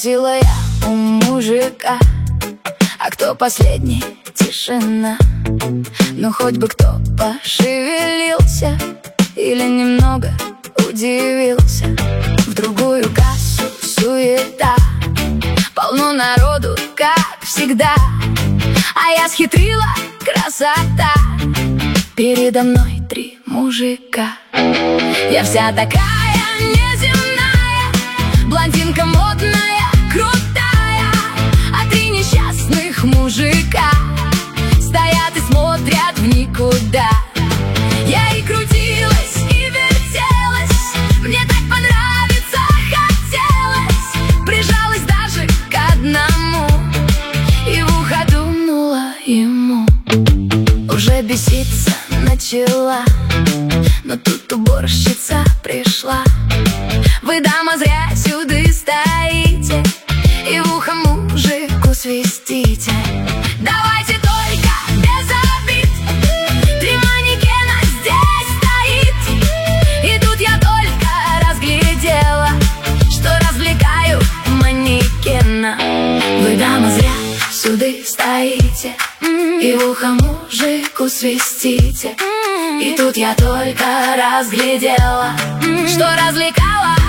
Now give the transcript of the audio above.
Спросила я у мужика: а кто последний? Тишина. Ну хоть бы кто пошевелился или немного удивился. В другую кассу суета, полно народу, как всегда. А я схитрила, красота. Передо мной 3 мужика. Я вся такая неземная, блондинка модная, крутая. А 3 несчастных мужика стоят и смотрят в никуда. Я и крутилась, и вертелась, мне так понравиться хотелось. Прижалась даже к одному и в ухо дунула ему. Уже беситься начала, но тут уборщица пришла. Вы, дама, зря сюда стоите и в ухо мужику свистите. Давайте только без обид, 3 манекена здесь стоит. И тут я только разглядела, что развлекаю манекена. Вы, дама, зря сюда стоите и в ухо мужику свистите. И тут я только разглядела, что развлекала